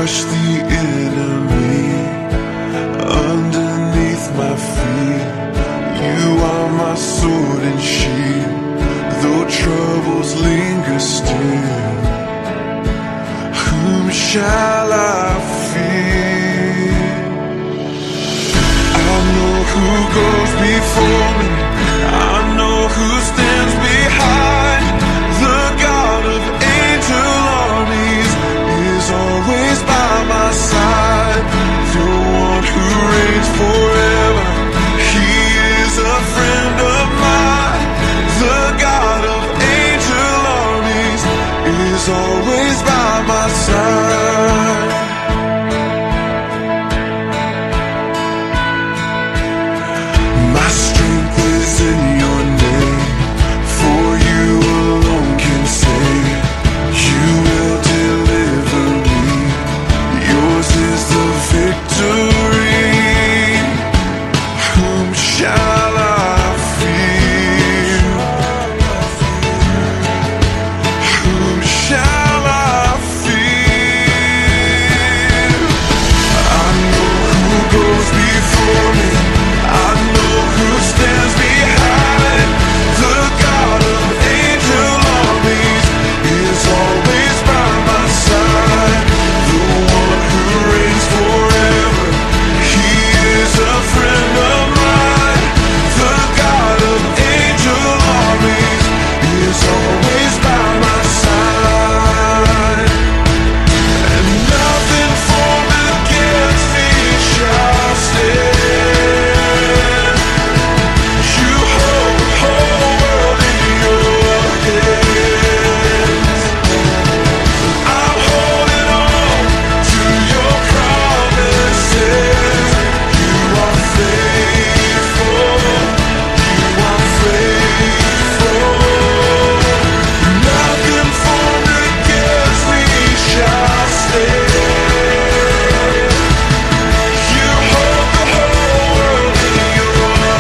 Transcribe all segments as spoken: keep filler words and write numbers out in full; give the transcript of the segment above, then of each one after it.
crush the enemy underneath my feet. You are my sword and shield, though troubles linger still. Whom shall I fear? I know who goes before me, I know who stands behind. The God of angel armies is always by my side. The one who reigns forever, he is a friend of mine. The God of angel armies is always by my side. My strength is in your name, for you alone can save. You will deliver me, yours is the victory. Whom shall I fear? Whom shall I fear? I know who goes before me, I know who stands behind. The God of angel armies is always by my side. The one who reigns forever, he is a friend of mine. The God of angel armies is always by my side. And nothing formed against me shall stand. You hold the whole world in your hands. I'm holding on to your promises. You are faithful, you are faithful. Nothing formed against me shall stand. You hold the whole world in your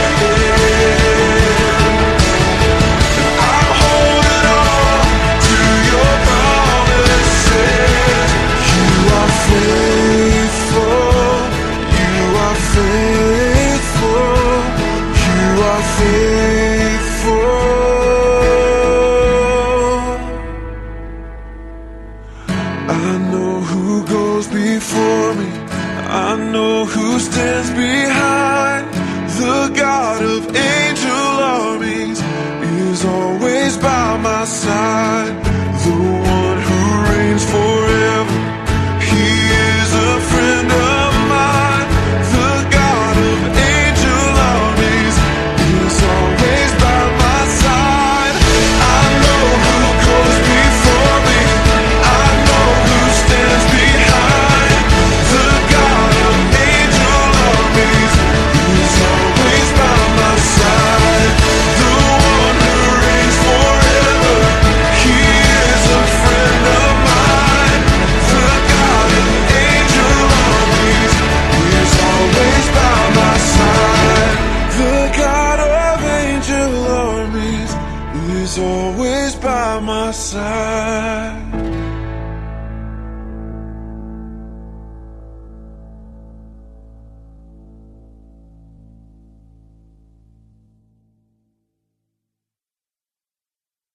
hands. I'm holding on to your promises. You are faithful, you are faithful, you are faithful. I know who goes before me, I know who stands behind. The God of angel armies is always by my side. The one who reigns forever, he is a friend of mine. The God of angel armies is always by my side. I know who goes before me, I know who stands behind. The God of angel armies is always by my side. The one who reigns forever, he is a friend of mine. The God of angel armies is always by my side. The God of angel armies is always by my side.